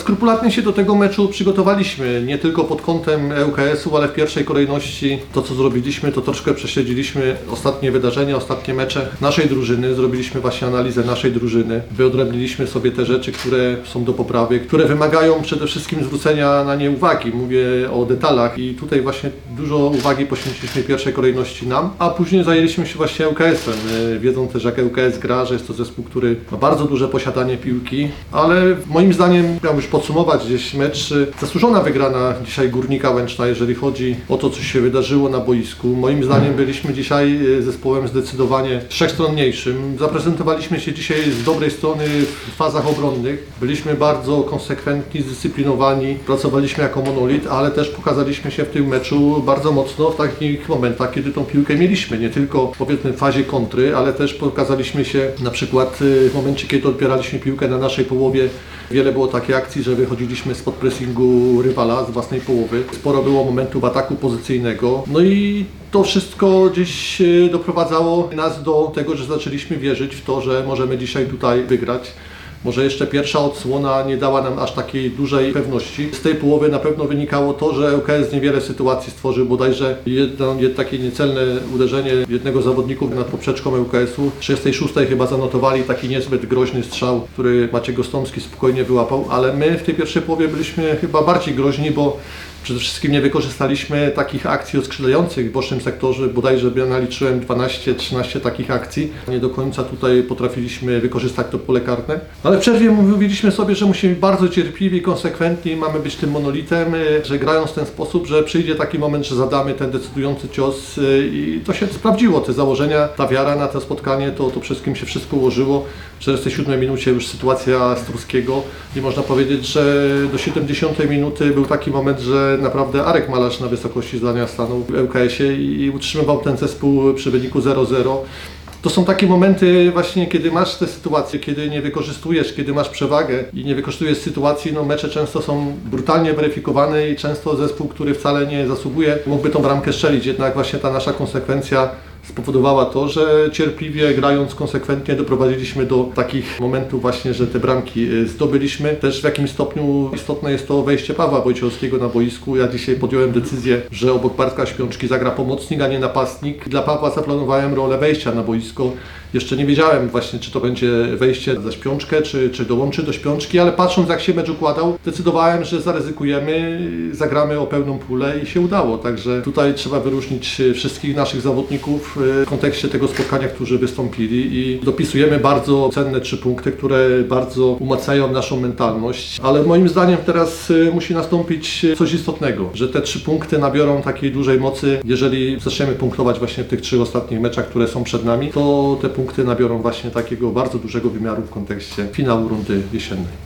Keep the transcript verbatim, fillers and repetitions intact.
Skrupulatnie się do tego meczu przygotowaliśmy, nie tylko pod kątem E U K S u, ale w pierwszej kolejności to, co zrobiliśmy, to troszkę prześledziliśmy ostatnie wydarzenia, ostatnie mecze naszej drużyny, zrobiliśmy właśnie analizę naszej drużyny, wyodrębniliśmy sobie te rzeczy, które są do poprawy, które wymagają przede wszystkim zwrócenia na nie uwagi, mówię o detalach i tutaj właśnie dużo uwagi poświęciliśmy w pierwszej kolejności nam, a później zajęliśmy się właśnie E U K S em, wiedząc też, jak E U K S gra, że jest to zespół, który ma bardzo duże posiadanie piłki, ale moim zdaniem, miałem już podsumować gdzieś mecz, zasłużona wygrana dzisiaj Górnika Łęczna, jeżeli chodzi o to, co się wydarzyło na boisku. Moim zdaniem byliśmy dzisiaj zespołem zdecydowanie wszechstronniejszym. Zaprezentowaliśmy się dzisiaj z dobrej strony w fazach obronnych. Byliśmy bardzo konsekwentni, zdyscyplinowani, pracowaliśmy jako monolit, ale też pokazaliśmy się w tym meczu bardzo mocno w takich momentach, kiedy tą piłkę mieliśmy. Nie tylko powiedzmy w fazie kontry, ale też pokazaliśmy się na przykład w momencie, kiedy odbieraliśmy piłkę na naszej połowie. Wiele było takiej akcji, że wychodziliśmy spod pressingu rywala z własnej połowy. Sporo było momentów ataku pozycyjnego. No i to wszystko gdzieś doprowadzało nas do tego, że zaczęliśmy wierzyć w to, że możemy dzisiaj tutaj wygrać. Może jeszcze pierwsza odsłona nie dała nam aż takiej dużej pewności. Z tej połowy na pewno wynikało to, że E U K S niewiele sytuacji stworzył, bodajże jedno, jedno takie niecelne uderzenie jednego z zawodników nad poprzeczką E U K S u. W trzydziestej szóstej chyba zanotowali taki niezbyt groźny strzał, który Maciek Gostomski spokojnie wyłapał, ale my w tej pierwszej połowie byliśmy chyba bardziej groźni, bo przede wszystkim nie wykorzystaliśmy takich akcji oskrzydlających w bocznym sektorze, bodajże ja naliczyłem dwanaście trzynaście takich akcji. Nie do końca tutaj potrafiliśmy wykorzystać to pole karne. Ale w przerwie mówiliśmy sobie, że musimy bardzo cierpliwi i konsekwentni, mamy być tym monolitem, że grając w ten sposób, że przyjdzie taki moment, że zadamy ten decydujący cios i to się sprawdziło, te założenia, ta wiara na to spotkanie, to, to wszystkim się wszystko ułożyło. W czterdziestej siódmej minucie już sytuacja Struskiego i można powiedzieć, że do siedemdziesiątej minuty był taki moment, że naprawdę Arek Malarz na wysokości zdania stanął w E U K S ie i utrzymywał ten zespół przy wyniku zero zero. To są takie momenty właśnie, kiedy masz te sytuacje, kiedy nie wykorzystujesz, kiedy masz przewagę i nie wykorzystujesz sytuacji, no mecze często są brutalnie weryfikowane i często zespół, który wcale nie zasługuje, mógłby tą bramkę strzelić, jednak właśnie ta nasza konsekwencja spowodowała to, że cierpliwie grając konsekwentnie doprowadziliśmy do takich momentów właśnie, że te bramki zdobyliśmy. Też w jakimś stopniu istotne jest to wejście Pawła Wojciechowskiego na boisku. Ja dzisiaj podjąłem decyzję, że obok Bartka Śpiączki zagra pomocnik, a nie napastnik. Dla Pawła zaplanowałem rolę wejścia na boisko. Jeszcze nie wiedziałem właśnie, czy to będzie wejście za Śpiączkę, czy, czy dołączy do Śpiączki, ale patrząc, jak się mecz układał, decydowałem, że zaryzykujemy, zagramy o pełną pulę i się udało. Także tutaj trzeba wyróżnić wszystkich naszych zawodników w kontekście tego spotkania, którzy wystąpili i dopisujemy bardzo cenne trzy punkty, które bardzo umacniają naszą mentalność. Ale moim zdaniem teraz musi nastąpić coś istotnego, że te trzy punkty nabiorą takiej dużej mocy. Jeżeli zaczniemy punktować właśnie w tych trzech ostatnich meczach, które są przed nami, to te punkty nabiorą właśnie takiego bardzo dużego wymiaru w kontekście finału rundy jesiennej.